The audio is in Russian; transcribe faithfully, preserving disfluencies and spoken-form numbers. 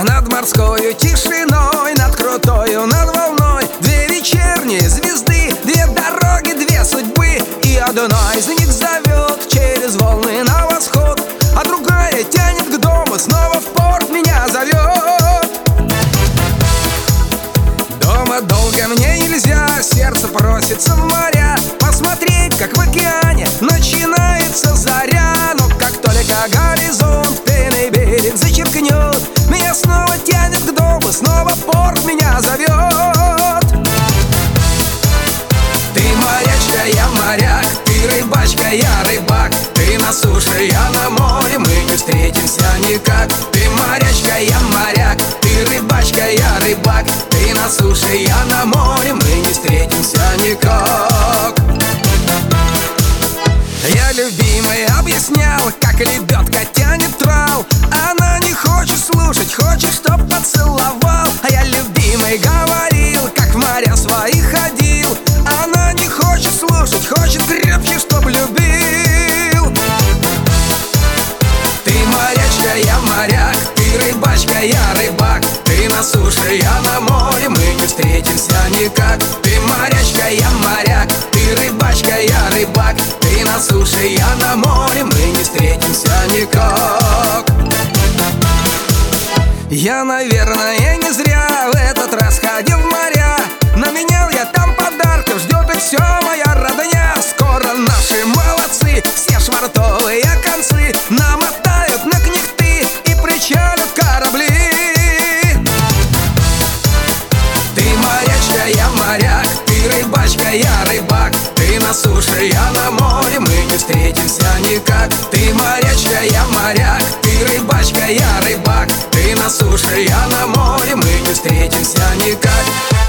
Над морскою тишиной, над крутою, над волной две вечерние звезды, две дороги, две судьбы. И одна из них зовет через волны на восход, а другая тянет к дому, снова в порт меня зовет. Дома долго мне нельзя, сердце просится в моря, посмотреть, как в океане начинается заря. Но как только горизонт пеной берег зачеркнет, меня снова тянет к дому, снова порт меня зовет. Ты морячка, я моряк, ты рыбачка, я рыбак, ты на суше, я на море, мы не встретимся никак. Ты морячка, я моряк, ты рыбачка, я рыбак, ты на суше, я на море, мы не встретимся никак. Я любимой объяснял, как лебедка тянет трал. Она не хочет слушать, хочет, чтоб поцеловал. А я любимой говорил, как в моря свои ходил. Она не хочет слушать, хочет крепче, чтоб любил. Ты морячка, я моряк, ты рыбачка, я рыбак, ты на суше, я на море, мы не встретимся никак. Ты морячка, я моряк, ты рыбачка, я рыбак, ты на суше, я на море, мы не встретимся никак. Я, наверное, не зря в этот раз ходил в моря, наменял я там подарков, ждет их все моя родня. Скоро наши молодцы все швартовые концы намотают на кнехты и причалят корабли. Ты морячка, я моряк, ты рыбачка, я рыбак, ты на суше, я на море, мы не встретимся никак. Ты морячка, я моряк, ты рыбачка, я рыбак, ты на суше, я на море, мы не встретимся никак.